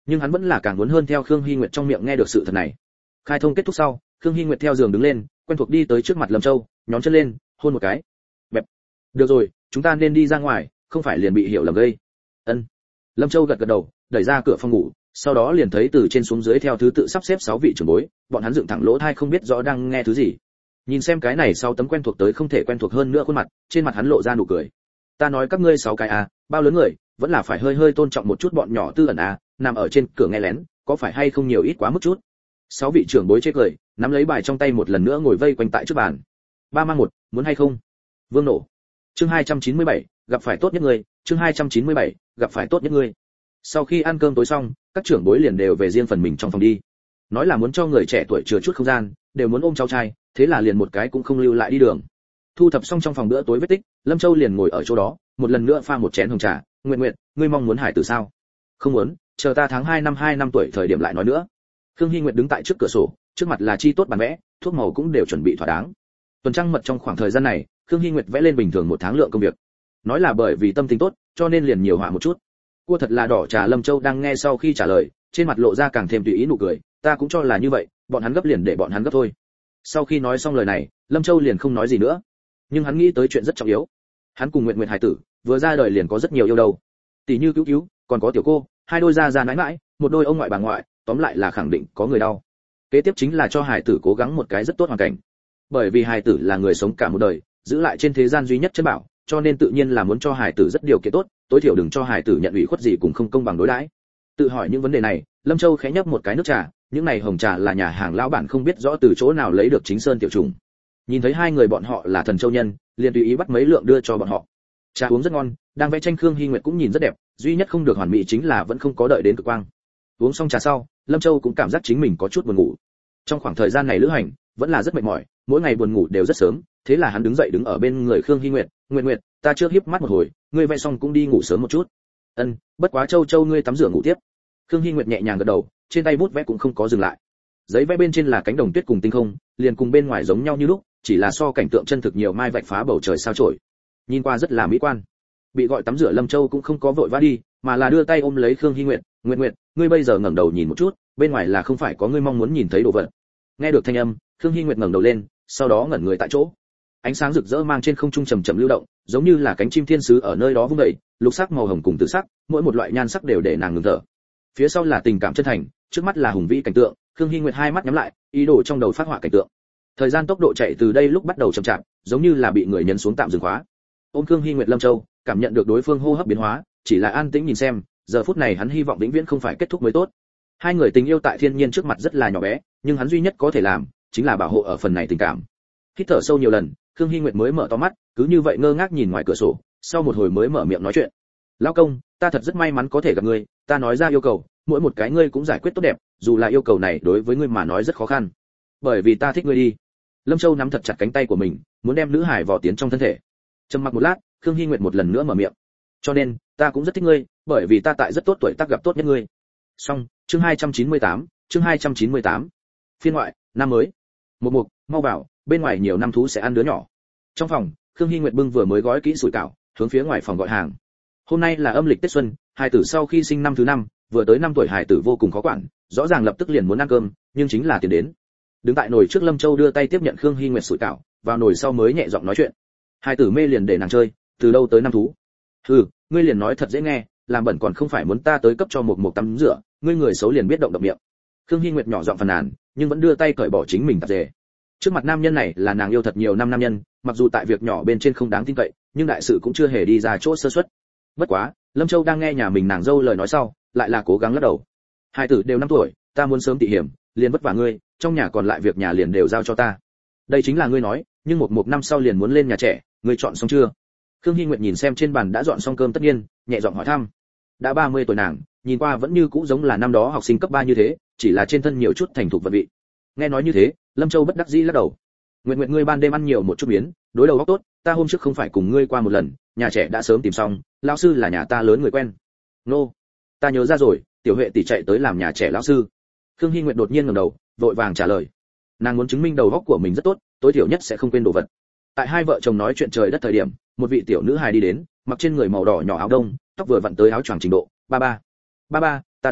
nhưng hắn vẫn là càng muốn hơn theo Khương Hi Nguyệt trong miệng nghe được sự thật này. Khai thông kết thúc sau, Khương Hi Nguyệt theo giường đứng lên, quen thuộc đi tới trước mặt Lâm Châu, nhón chân lên, hôn một cái. Bẹp. Được rồi, chúng ta nên đi ra ngoài, không phải liền bị hiểu lầm gây. Ân. Lâm Châu gật gật đầu, đẩy ra cửa phòng ngủ, sau đó liền thấy từ trên xuống dưới theo thứ tự sắp xếp sáu vị trưởng bối, bọn hắn dựng thẳng lỗ tai không biết rõ đang nghe thứ gì. Nhìn xem cái này sau tấm quen thuộc tới không thể quen thuộc hơn nữa khuôn mặt, trên mặt hắn lộ ra nụ cười. Ta nói các ngươi sáu cái à, bao lớn người, vẫn là phải hơi hơi tôn trọng một chút bọn nhỏ tư ẩn à, nằm ở trên cửa nghe lén, có phải hay không nhiều ít quá mức chút. Sáu vị trưởng bối chế cười, nắm lấy bài trong tay một lần nữa ngồi vây quanh tại trước bàn. Ba mang một, muốn hay không? Vương nổ. Chương hai trăm chín mươi bảy, gặp phải tốt nhất người, chương hai trăm chín mươi bảy, gặp phải tốt nhất người. Sau khi ăn cơm tối xong, các trưởng bối liền đều về riêng phần mình trong phòng đi. Nói là muốn cho người trẻ tuổi chừa chút không gian, đều muốn ôm cháu trai, thế là liền một cái cũng không lưu lại đi đường. Thu thập xong trong phòng bữa tối vết tích, Lâm Châu liền ngồi ở chỗ đó, một lần nữa pha một chén hồng trà. Nguyện Nguyện, ngươi mong muốn hải tử sao? Không muốn, chờ ta tháng hai năm hai năm tuổi thời điểm lại nói nữa. Khương Hi Nguyệt đứng tại trước cửa sổ, trước mặt là chi tốt bản vẽ, thuốc màu cũng đều chuẩn bị thỏa đáng. Tuần trăng mật trong khoảng thời gian này, Khương Hi Nguyệt vẽ lên bình thường một tháng lượng công việc. Nói là bởi vì tâm tình tốt, cho nên liền nhiều họa một chút. Cua thật là đỏ trà. Lâm Châu đang nghe sau khi trả lời, trên mặt lộ ra càng thêm tùy ý nụ cười, ta cũng cho là như vậy, bọn hắn gấp liền để bọn hắn gấp thôi. Sau khi nói xong lời này, Lâm Châu liền không nói gì nữa. Nhưng hắn nghĩ tới chuyện rất trọng yếu. Hắn cùng Nguyệt Nguyệt hài tử, vừa ra đời liền có rất nhiều yêu đầu. Tỷ như Cứu Cứu, còn có tiểu cô, hai đôi gia gia nãi nãi, một đôi ông ngoại bà ngoại, tóm lại là khẳng định có người đau. Kế tiếp chính là cho hài tử cố gắng một cái rất tốt hoàn cảnh. Bởi vì hài tử là người sống cả một đời, giữ lại trên thế gian duy nhất chân bảo, cho nên tự nhiên là muốn cho hài tử rất điều kiện tốt, tối thiểu đừng cho hài tử nhận ủy khuất gì cùng không công bằng đối đãi. Tự hỏi những vấn đề này, Lâm Châu khẽ nhấp một cái nước trà, những này hồng trà là nhà hàng lão bản không biết rõ từ chỗ nào lấy được chính sơn tiểu trùng. Nhìn thấy hai người bọn họ là thần châu nhân, liền tùy ý bắt mấy lượng đưa cho bọn họ. Trà uống rất ngon, đang vẽ tranh Khương Hi Nguyệt cũng nhìn rất đẹp, duy nhất không được hoàn mỹ chính là vẫn không có đợi đến cực quang. Uống xong trà sau, Lâm Châu cũng cảm giác chính mình có chút buồn ngủ. Trong khoảng thời gian này lữ hành, vẫn là rất mệt mỏi, mỗi ngày buồn ngủ đều rất sớm, thế là hắn đứng dậy đứng ở bên người Khương Hi Nguyệt, "Nguyệt Nguyệt, ta chưa híp mắt một hồi, ngươi vẽ xong cũng đi ngủ sớm một chút." "Ân, bất quá Châu Châu ngươi tắm rửa ngủ tiếp." Khương Hi Nguyệt nhẹ nhàng gật đầu, trên tay bút vẽ cũng không có dừng lại. Giấy vẽ bên trên là cánh đồng tuyết cùng tinh không, liền cùng bên ngoài giống nhau như lúc, chỉ là so cảnh tượng chân thực nhiều mai vạch phá bầu trời sao chổi. Nhìn qua rất là mỹ quan. Bị gọi tắm rửa Lâm Châu cũng không có vội vã đi, mà là đưa tay ôm lấy Khương Hi Nguyệt, "Nguyệt Nguyệt, ngươi bây giờ ngẩng đầu nhìn một chút, bên ngoài là không phải có ngươi mong muốn nhìn thấy đồ vật." Nghe được thanh âm, Khương Hi Nguyệt ngẩng đầu lên, sau đó ngẩn người tại chỗ. Ánh sáng rực rỡ mang trên không trung chậm chậm lưu động, giống như là cánh chim thiên sứ ở nơi đó vung dậy, lục sắc màu hồng cùng tử sắc, mỗi một loại nhan sắc đều để nàng ngừng thở. Phía sau là tình cảm chân thành, trước mắt là hùng vĩ cảnh tượng, Khương Hi Nguyệt hai mắt nhắm lại, ý đồ trong đầu phát họa cảnh tượng. Thời gian tốc độ chạy từ đây lúc bắt đầu chậm chạp, giống như là bị người nhấn xuống tạm dừng khóa. Ôm Khương Hi Nguyệt Lâm Châu, cảm nhận được đối phương hô hấp biến hóa, chỉ là an tĩnh nhìn xem, giờ phút này hắn hy vọng vĩnh viễn không phải kết thúc mới tốt. Hai người tình yêu tại thiên nhiên trước mặt rất là nhỏ bé, nhưng hắn duy nhất có thể làm chính là bảo hộ ở phần này tình cảm. Hít thở sâu nhiều lần, Khương Hi Nguyệt mới mở to mắt, cứ như vậy ngơ ngác nhìn ngoài cửa sổ, sau một hồi mới mở miệng nói chuyện. "Lão công, ta thật rất may mắn có thể gặp ngươi, ta nói ra yêu cầu, mỗi một cái ngươi cũng giải quyết tốt đẹp, dù là yêu cầu này đối với ngươi mà nói rất khó khăn. Bởi vì ta thích ngươi đi." Lâm Châu nắm thật chặt cánh tay của mình, muốn đem nữ hải vò tiến trong thân thể. Trầm mặc một lát, Khương Hi Nguyệt một lần nữa mở miệng. "Cho nên, ta cũng rất thích ngươi, bởi vì ta tại rất tốt tuổi tác gặp tốt nhất ngươi." Xong, chương hai trăm chín mươi tám, chương hai trăm chín mươi tám. Phiên ngoại, năm mới. Một mục, mau bảo, bên ngoài nhiều năm thú sẽ ăn đứa nhỏ. Trong phòng, Khương Hi Nguyệt bưng vừa mới gói kỹ sủi cảo, hướng phía ngoài phòng gọi hàng. Hôm nay là âm lịch Tết xuân, hài tử sau khi sinh năm thứ năm, vừa tới năm tuổi hài tử vô cùng khó quản, rõ ràng lập tức liền muốn ăn cơm, nhưng chính là tiền đến. Đứng tại nồi trước, Lâm Châu đưa tay tiếp nhận Khương Hi Nguyệt sủi cảo, vào nồi sau mới nhẹ giọng nói chuyện. Hài tử mê liền để nàng chơi, từ đâu tới năm thú. "Hừ, ngươi liền nói thật dễ nghe, làm bẩn còn không phải muốn ta tới cấp cho một một tắm rửa, ngươi người xấu liền biết động động miệng." Khương Hi Nguyệt nhỏ giọng phàn nàn, nhưng vẫn đưa tay cởi bỏ chính mình tạp dề. Trước mặt nam nhân này là nàng yêu thật nhiều năm nam nhân, mặc dù tại việc nhỏ bên trên không đáng tin cậy, nhưng đại sự cũng chưa hề đi ra chỗ sơ suất. Bất quá, Lâm Châu đang nghe nhà mình nàng dâu lời nói sau, lại là cố gắng lắc đầu. "Hai tử đều năm tuổi, ta muốn sớm tỉ hiểm, liền vất vả ngươi, trong nhà còn lại việc nhà liền đều giao cho ta." "Đây chính là ngươi nói, nhưng một một năm sau liền muốn lên nhà trẻ, ngươi chọn xong chưa?" Khương Hi Nguyệt nhìn xem trên bàn đã dọn xong cơm tất nhiên, nhẹ giọng hỏi thăm. Đã ba mươi tuổi nàng, nhìn qua vẫn như cũ giống là năm đó học sinh cấp ba như thế, chỉ là trên thân nhiều chút thành thục vận vị. Nghe nói như thế, Lâm Châu bất đắc dĩ lắc đầu. "Nguyệt Nguyệt ngươi ban đêm ăn nhiều một chút miến, đối đầu óc tốt, ta hôm trước không phải cùng ngươi qua một lần, nhà trẻ đã sớm tìm xong, lão sư là nhà ta lớn người quen." "Nô, ta nhớ ra rồi, tiểu Huệ tỷ chạy tới làm nhà trẻ lão sư." Khương Hi Nguyệt đột nhiên ngẩng đầu, vội vàng trả lời. Nàng muốn chứng minh đầu óc của mình rất tốt, tối thiểu nhất sẽ không quên đồ vật. Tại hai vợ chồng nói chuyện trời đất thời điểm, một vị tiểu nữ hài đi đến, mặc trên người màu đỏ nhỏ áo đông, tóc vừa vặn tới áo choàng trình độ. "Ba ba, ba ba, ta đói,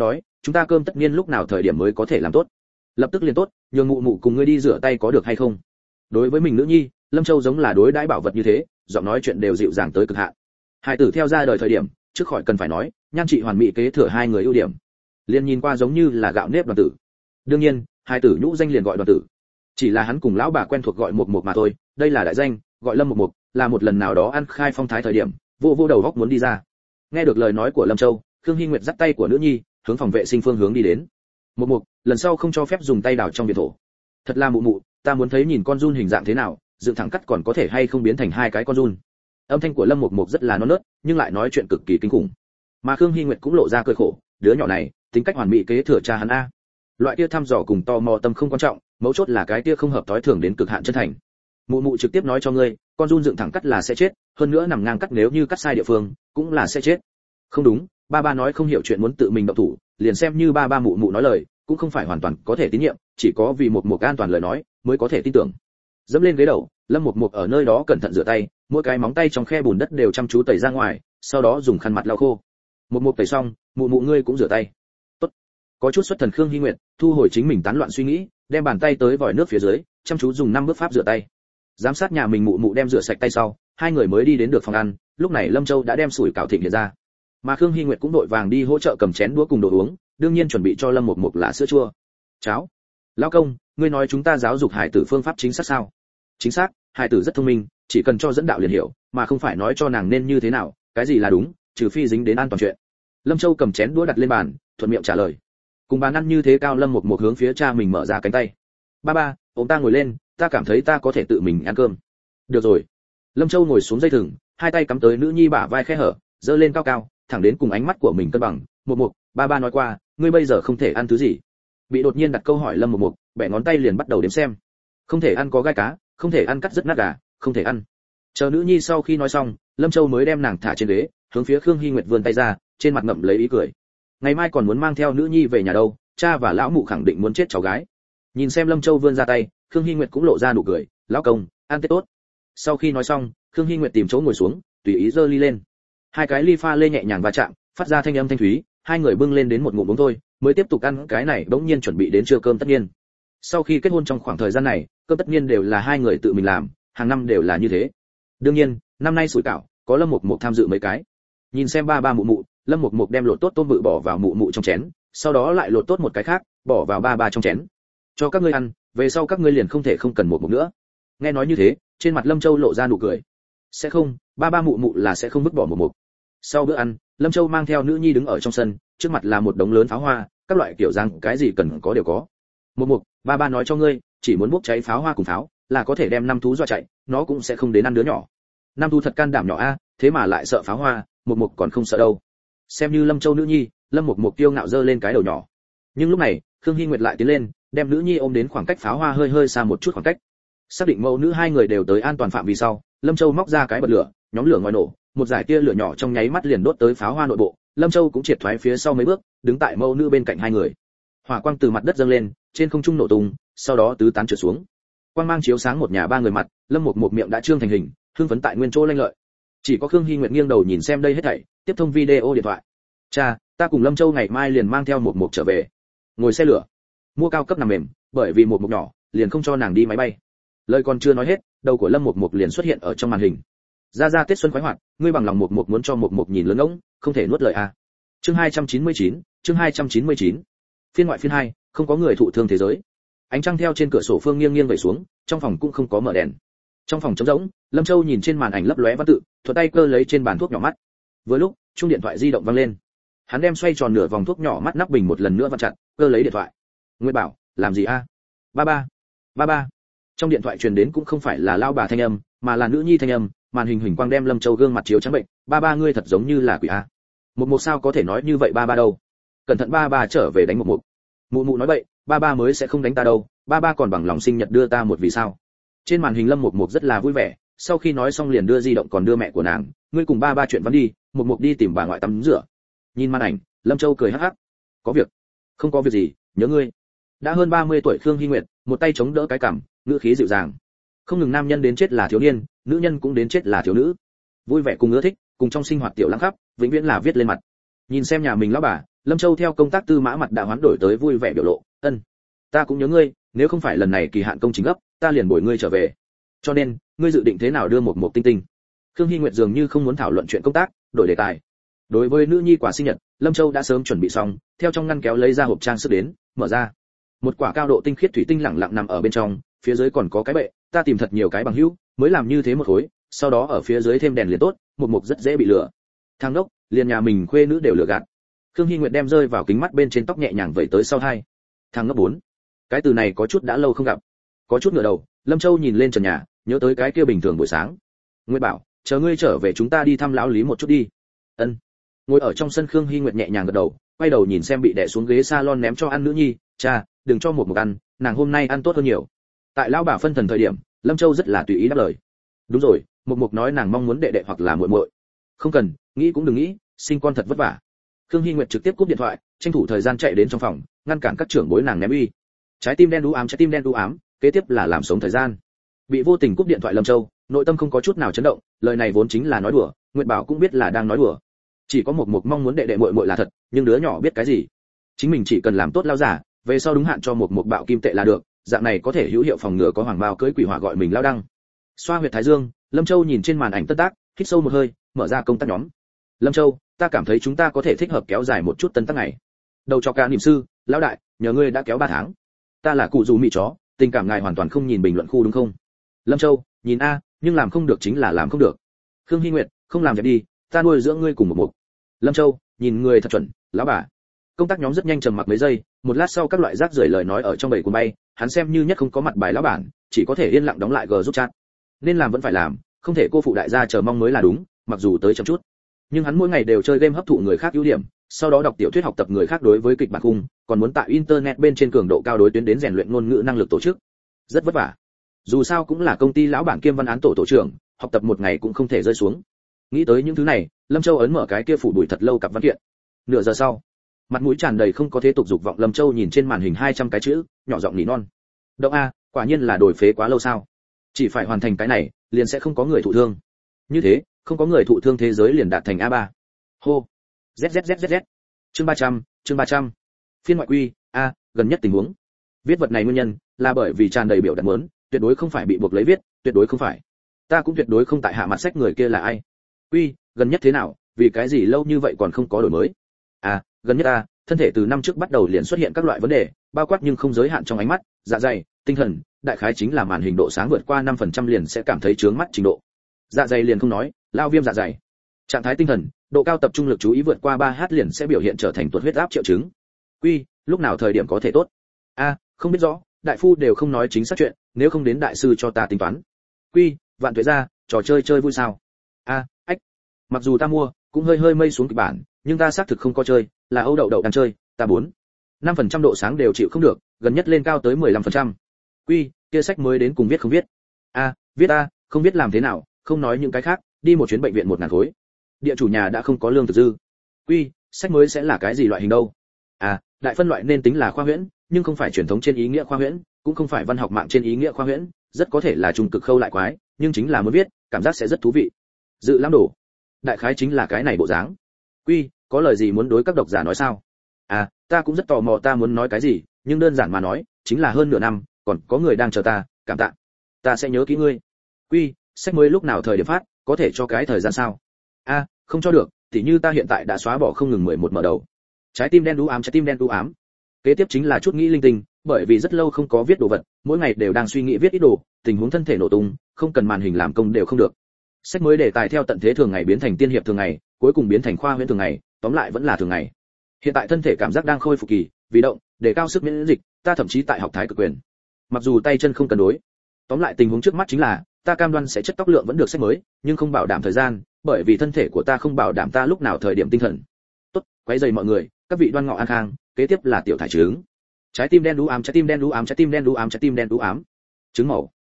chúng ta cơm tất nhiên lúc nào thời điểm mới có thể làm tốt? Lập tức liền tốt, nhường mụ mụ cùng ngươi đi rửa tay có được hay không? Đối với mình nữ nhi, Lâm Châu giống là đối đãi bảo vật như thế, giọng nói chuyện đều dịu dàng tới cực hạn. Hai tử theo ra đời thời điểm, trước khỏi cần phải nói, nhan trị hoàn mỹ kế thừa hai người ưu điểm. Liên nhìn qua giống như là gạo nếp Đoàn Tử. Đương nhiên, hai tử nhũ danh liền gọi Đoàn Tử. Chỉ là hắn cùng lão bà quen thuộc gọi Mục Mục mà thôi, đây là đại danh, gọi Lâm Mục Mục, là một lần nào đó ăn khai phong thái thời điểm, vô vô đầu góc muốn đi ra. Nghe được lời nói của Lâm Châu, Khương Hi Nguyệt dắt tay của nữ nhi, hướng phòng vệ sinh phương hướng đi đến. Mục Mục, lần sau không cho phép dùng tay đào trong biển thổ. Thật là mụ mụ, ta muốn thấy nhìn con giun hình dạng thế nào, dựng thẳng cắt còn có thể hay không biến thành hai cái con giun. Âm thanh của Lâm Mục Mục rất là non nớt, nhưng lại nói chuyện cực kỳ kinh khủng. Mà Khương Hi Nguyệt cũng lộ ra cười khổ, đứa nhỏ này, tính cách hoàn mỹ kế thừa cha hắn a. Loại kia thăm dò cùng tò mò tâm không quan trọng, mấu chốt là cái kia không hợp thói thường đến cực hạn chân thành. Mụ mụ trực tiếp nói cho ngươi, con giun dựng thẳng cắt là sẽ chết, hơn nữa nằm ngang cắt nếu như cắt sai địa phương, cũng là sẽ chết. Không đúng, ba ba nói không hiểu chuyện muốn tự mình động thủ, liền xem như ba ba mụ mụ nói lời, cũng không phải hoàn toàn có thể tín nhiệm, chỉ có vì một một an toàn lời nói, mới có thể tin tưởng. Dẫm lên ghế đầu, Lâm Mục Mục ở nơi đó cẩn thận rửa tay, mỗi cái móng tay trong khe bùn đất đều chăm chú tẩy ra ngoài, sau đó dùng khăn mặt lau khô. Mục Mục tẩy xong, mụ mụ ngươi cũng rửa tay. Tốt. Có chút xuất thần Khương Hi Nguyệt, thu hồi chính mình tán loạn suy nghĩ, đem bàn tay tới vòi nước phía dưới, chăm chú dùng năm bước pháp rửa tay. Giám sát nhà mình mụ mụ đem rửa sạch tay sau, hai người mới đi đến được phòng ăn, lúc này Lâm Châu đã đem sủi cảo thịnh hiện ra. Mà Khương Hi Nguyệt cũng đội vàng đi hỗ trợ cầm chén đũa cùng đồ uống, đương nhiên chuẩn bị cho Lâm Mục Mục là sữa chua. Cháo. Lão công, ngươi nói chúng ta giáo dục hải tử phương pháp chính xác sao? Chính xác, hải tử rất thông minh, chỉ cần cho dẫn đạo liền hiểu, mà không phải nói cho nàng nên như thế nào, cái gì là đúng, trừ phi dính đến an toàn chuyện. Lâm Châu cầm chén đũa đặt lên bàn, thuận miệng trả lời. Cùng bàn ăn như thế cao, Lâm Mục Mục hướng phía cha mình mở ra cánh tay. Ba ba, ôm ta ngồi lên, ta cảm thấy ta có thể tự mình ăn cơm. Được rồi. Lâm Châu ngồi xuống dây thừng, hai tay cắm tới nữ nhi bả vai khe hở, giơ lên cao cao, thẳng đến cùng ánh mắt của mình cân bằng. Mục Mục, ba ba nói qua, ngươi bây giờ không thể ăn thứ gì. Bị đột nhiên đặt câu hỏi Lâm Mục Mục, bẻ ngón tay liền bắt đầu đếm xem. Không thể ăn có gai cá, không thể ăn cắt rất nát gà, không thể ăn. Chờ nữ nhi sau khi nói xong, Lâm Châu mới đem nàng thả trên ghế, hướng phía Khương Hi Nguyệt vươn tay ra, trên mặt ngậm lấy ý cười. Ngày mai còn muốn mang theo nữ nhi về nhà đâu, cha và lão mụ khẳng định muốn chết cháu gái. Nhìn xem Lâm Châu vươn ra tay, Khương Hi Nguyệt cũng lộ ra nụ cười, lão công, ăn tết tốt. Sau khi nói xong, Khương Hi Nguyệt tìm chỗ ngồi xuống, tùy ý giơ ly lên. Hai cái ly pha lê nhẹ nhàng va chạm, phát ra thanh âm thanh thúy, hai người bưng lên đến một ngụm uống thôi, mới tiếp tục ăn cái này bỗng nhiên chuẩn bị đến trưa cơm tất nhiên. Sau khi kết hôn trong khoảng thời gian này, cơm tất nhiên đều là hai người tự mình làm, hàng năm đều là như thế. Đương nhiên, năm nay sủi cảo, có Lâm Mục Mục tham dự mấy cái. Nhìn xem ba ba mụ mụ, Lâm Mục Mục đem lột tốt tôm bự bỏ vào mụ mụ trong chén, sau đó lại lột tốt một cái khác, bỏ vào ba ba trong chén. Cho các ngươi ăn, về sau các ngươi liền không thể không cần một mục nữa. Nghe nói như thế, trên mặt Lâm Châu lộ ra nụ cười. Sẽ không, ba ba mụ mụ là sẽ không vứt bỏ một mục. Sau bữa ăn, Lâm Châu mang theo nữ nhi đứng ở trong sân, trước mặt là một đống lớn pháo hoa, các loại kiểu dáng cái gì cần có đều có. Một mục, ba ba nói cho ngươi, chỉ muốn bốc cháy pháo hoa cùng pháo, là có thể đem năm thú dọa chạy, nó cũng sẽ không đến ăn đứa nhỏ. Năm thú thật can đảm nhỏ a, thế mà lại sợ pháo hoa, một mục còn không sợ đâu. Xem như Lâm Châu nữ nhi, Lâm Mục Mục tiêu ngạo giơ lên cái đầu nhỏ. Nhưng lúc này, Khương Hi Nguyệt lại tiến lên, đem nữ nhi ôm đến khoảng cách pháo hoa hơi hơi xa một chút khoảng cách. Xác định mẫu nữ hai người đều tới an toàn phạm vi sau, Lâm Châu móc ra cái bật lửa, nhóm lửa ngoài nổ, một dải tia lửa nhỏ trong nháy mắt liền đốt tới pháo hoa nội bộ. Lâm Châu cũng triệt thoái phía sau mấy bước, đứng tại mẫu nữ bên cạnh hai người. Hỏa quang từ mặt đất dâng lên, trên không trung nổ tung, sau đó tứ tán trượt xuống. Quang mang chiếu sáng một nhà ba người mặt, Lâm Mục Mục miệng đã trương thành hình, hưng phấn tại nguyên chỗ lanh lợi. Chỉ có Khương Hi Nguyệt nghiêng đầu nhìn xem đây hết thảy, tiếp thông video điện thoại. Cha, ta cùng Lâm Châu ngày mai liền mang theo Mục Mục trở về. Ngồi xe lửa, mua cao cấp nằm mềm, bởi vì Mục Mục nhỏ, liền không cho nàng đi máy bay. Lời còn chưa nói hết, đầu của Lâm Mục Mục liền xuất hiện ở trong màn hình. Ra ra Tết xuân khoái hoạt, ngươi bằng lòng Mục Mục muốn cho Mục Mục nhìn lớn ngỗng, không thể nuốt lời à. Chương hai trăm chín mươi chín, chương hai trăm chín mươi chín. Phiên ngoại phiên hai, không có người thụ thương thế giới. Ánh trăng theo trên cửa sổ phương nghiêng nghiêng vẩy xuống, trong phòng cũng không có mở đèn. Trong phòng trống rỗng, Lâm Châu nhìn trên màn ảnh lấp lóe văn tự, thuận tay cơ lấy trên bàn thuốc nhỏ mắt. Vừa lúc, chuông điện thoại di động vang lên. Hắn đem xoay tròn nửa vòng thuốc nhỏ mắt nắp bình một lần nữa vặn chặt, cơ lấy điện thoại. Nguyệt bảo, làm gì a? Ba ba, ba ba. Trong điện thoại truyền đến cũng không phải là lao bà thanh âm, mà là nữ nhi thanh âm, màn hình huỳnh quang đem Lâm Châu gương mặt chiếu trắng bệnh. Ba ba ngươi thật giống như là quỷ a. Một một sao có thể nói như vậy ba ba đâu? Cẩn thận ba ba trở về đánh một một. Mụ mụ nói bậy, ba ba mới sẽ không đánh ta đâu, ba ba còn bằng lòng sinh nhật đưa ta một vì sao? Trên màn hình Lâm Mục Mục rất là vui vẻ, sau khi nói xong liền đưa di động còn đưa mẹ của nàng, ngươi cùng ba ba chuyện văn đi, Mục Mục đi tìm bà ngoại tắm rửa. Nhìn màn ảnh, Lâm Châu cười hắc hắc. Có việc? Không có việc gì, nhớ ngươi. Đã hơn ba mươi tuổi Khương Hi Nguyệt, một tay chống đỡ cái cằm, ngữ khí dịu dàng. Không ngừng nam nhân đến chết là thiếu niên, nữ nhân cũng đến chết là thiếu nữ. Vui vẻ cùng ưa thích, cùng trong sinh hoạt tiểu lãng khắp, vĩnh viễn là viết lên mặt. Nhìn xem nhà mình lão bà, Lâm Châu theo công tác tư mã mặt đã hoán đổi tới vui vẻ biểu lộ, ân, ta cũng nhớ ngươi, nếu không phải lần này kỳ hạn công chính gấp, ta liền bồi ngươi trở về. Cho nên, ngươi dự định thế nào đưa một một tinh tinh? Khương Hi Nguyệt dường như không muốn thảo luận chuyện công tác, đổi đề tài. Đối với nữ nhi quả sinh nhật, Lâm Châu đã sớm chuẩn bị xong, theo trong ngăn kéo lấy ra hộp trang sức đến, mở ra. Một quả cao độ tinh khiết thủy tinh lẳng lặng nằm ở bên trong, phía dưới còn có cái bệ, ta tìm thật nhiều cái bằng hữu, mới làm như thế một khối, sau đó ở phía dưới thêm đèn liền tốt, một mục rất dễ bị lửa. Thằng đốc, liền nhà mình khuê nữ đều lừa gạt. Khương Hi Nguyệt đem rơi vào kính mắt bên trên tóc nhẹ nhàng vẩy tới sau hai. Thằng ngốc bốn. Cái từ này có chút đã lâu không gặp. Có chút ngửa đầu, Lâm Châu nhìn lên trần nhà, nhớ tới cái kia bình thường buổi sáng. Nguyệt bảo, chờ ngươi trở về chúng ta đi thăm lão Lý một chút đi. Ân. Ngồi ở trong sân Khương Hi Nguyệt nhẹ nhàng gật đầu, quay đầu nhìn xem bị đè xuống ghế salon ném cho ăn nữ nhi, cha, đừng cho một một ăn, nàng hôm nay ăn tốt hơn nhiều. Tại lão bà phân thần thời điểm, Lâm Châu rất là tùy ý đáp lời. Đúng rồi, một mục nói nàng mong muốn đệ đệ hoặc là muội muội. Không cần, nghĩ cũng đừng nghĩ, sinh con thật vất vả. Khương Hi Nguyệt trực tiếp cúp điện thoại, tranh thủ thời gian chạy đến trong phòng, ngăn cản các trưởng bối nàng ném uy. Trái tim đen đú ám, trái tim đen đú ám, kế tiếp là làm sống thời gian. Bị vô tình cúp điện thoại Lâm Châu, nội tâm không có chút nào chấn động, lời này vốn chính là nói đùa, Nguyệt Bảo cũng biết là đang nói đùa. Chỉ có một mục mong muốn đệ đệ muội muội là thật, nhưng đứa nhỏ biết cái gì? Chính mình chỉ cần làm tốt lao giả, về sau đúng hạn cho một mục bạo kim tệ là được, dạng này có thể hữu hiệu phòng ngừa có hoàng bao cưới quỷ hỏa gọi mình lao đăng. Xoa huyệt thái dương, Lâm Châu nhìn trên màn ảnh tân tác, hít sâu một hơi, mở ra công tác nhóm. Lâm Châu, ta cảm thấy chúng ta có thể thích hợp kéo dài một chút tân tác này. Đầu cho ca niệm sư, lão đại, nhờ ngươi đã kéo ba tháng. Ta là cụ dù mị chó, tình cảm ngài hoàn toàn không nhìn bình luận khu đúng không? Lâm Châu, nhìn a, nhưng làm không được chính là làm không được. Khương Hi Nguyệt, không làm dẹp đi, ta nuôi dưỡng ngươi cùng một mục. Lâm Châu, nhìn người thật chuẩn, lão bà. Công tác nhóm rất nhanh trầm mặc mấy giây, một lát sau các loại rác rưởi lời nói ở trong bầy cuốn bay, hắn xem như nhất không có mặt bài lão bản, chỉ có thể yên lặng đóng lại g giúp chat. Nên làm vẫn phải làm, không thể cô phụ đại gia chờ mong mới là đúng, mặc dù tới chậm chút. Nhưng hắn mỗi ngày đều chơi game hấp thụ người khác ưu điểm, sau đó đọc tiểu thuyết học tập người khác đối với kịch bản khung, còn muốn tại internet bên trên cường độ cao đối tuyến đến rèn luyện ngôn ngữ năng lực tổ chức. Rất vất vả. Dù sao cũng là công ty lão bản kiêm văn án tổ tổ trưởng, học tập một ngày cũng không thể rơi xuống. Nghĩ tới những thứ này, Lâm Châu ấn mở cái kia phủ bụi thật lâu cặp văn kiện. Nửa giờ sau, mặt mũi tràn đầy không có thế tục dục vọng Lâm Châu nhìn trên màn hình hai trăm cái chữ, nhỏ giọng nỉ non. Động a, quả nhiên là đổi phế quá lâu sao? Chỉ phải hoàn thành cái này, liền sẽ không có người thụ thương. Như thế, không có người thụ thương thế giới liền đạt thành a ba. Hô. zzzzz. Chương ba trăm, chương ba trăm. Phiên ngoại quy, a, gần nhất tình huống. Viết vật này nguyên nhân là bởi vì tràn đầy biểu đạt muốn, tuyệt đối không phải bị buộc lấy viết, tuyệt đối không phải. Ta cũng tuyệt đối không tại hạ mặt sách người kia là ai. Quy, gần nhất thế nào, vì cái gì lâu như vậy còn không có đổi mới? À, gần nhất ta, thân thể từ năm trước bắt đầu liền xuất hiện các loại vấn đề, bao quát nhưng không giới hạn trong ánh mắt, dạ dày, tinh thần, đại khái chính là màn hình độ sáng vượt qua năm phần trăm liền sẽ cảm thấy chướng mắt trình độ. Dạ dày liền không nói, lao viêm dạ dày. Trạng thái tinh thần, độ cao tập trung lực chú ý vượt qua ba h liền sẽ biểu hiện trở thành tuột huyết áp triệu chứng. Quy, lúc nào thời điểm có thể tốt? A, không biết rõ, đại phu đều không nói chính xác chuyện, nếu không đến đại sư cho ta tính toán. Quy, vạn tuế ra, trò chơi chơi vui sao? A, ách. Mặc dù ta mua, cũng hơi hơi mây xuống kịch bản, nhưng ta xác thực không có chơi, là Âu Đậu Đậu đang chơi, ta bốn. năm phần trăm độ sáng đều chịu không được, gần nhất lên cao tới mười lăm phần trăm. Quy, kia sách mới đến cùng viết không viết? A, viết a, không biết làm thế nào, không nói những cái khác, đi một chuyến bệnh viện một ngàn khối. Địa chủ nhà đã không có lương thực dư. Quy, sách mới sẽ là cái gì loại hình đâu? À, đại phân loại nên tính là khoa huyễn, nhưng không phải truyền thống trên ý nghĩa khoa huyễn, cũng không phải văn học mạng trên ý nghĩa khoa huyễn, rất có thể là trùng cực khâu lại quái, nhưng chính là muốn viết, cảm giác sẽ rất thú vị. Dự lãng đổ. Đại khái chính là cái này bộ dáng. Quy, có lời gì muốn đối các độc giả nói sao? À, ta cũng rất tò mò ta muốn nói cái gì, nhưng đơn giản mà nói, chính là hơn nửa năm, còn có người đang chờ ta, cảm tạ. Ta sẽ nhớ kỹ ngươi. Quy, sách mới lúc nào thời điểm phát, có thể cho cái thời gian sao? A, không cho được, tỉ như ta hiện tại đã xóa bỏ không ngừng mười một mở đầu. Trái tim đen đú ám, trái tim đen đú ám. Kế tiếp chính là chút nghĩ linh tinh, bởi vì rất lâu không có viết đồ vật, mỗi ngày đều đang suy nghĩ viết ít đồ, tình huống thân thể nổ tung, không cần màn hình làm công đều không được. Sách mới đề tài theo tận thế thường ngày biến thành tiên hiệp thường ngày, cuối cùng biến thành khoa huyễn thường ngày, tóm lại vẫn là thường ngày. Hiện tại thân thể cảm giác đang khôi phục kỳ, vì động, để cao sức miễn dịch, ta thậm chí tại học thái cực quyền. Mặc dù tay chân không cân đối. Tóm lại tình huống trước mắt chính là, ta cam đoan sẽ chất tốc lượng vẫn được sách mới, nhưng không bảo đảm thời gian, bởi vì thân thể của ta không bảo đảm ta lúc nào thời điểm tinh thần. Tốt, quấy rầy mọi người, các vị đoan ngọ an khang, kế tiếp là tiểu thải trứng. Trái tim đen đú ám, trái tim đen đú ám, trái tim đen đú ám, trái tim đen đú ám. Trứng màu.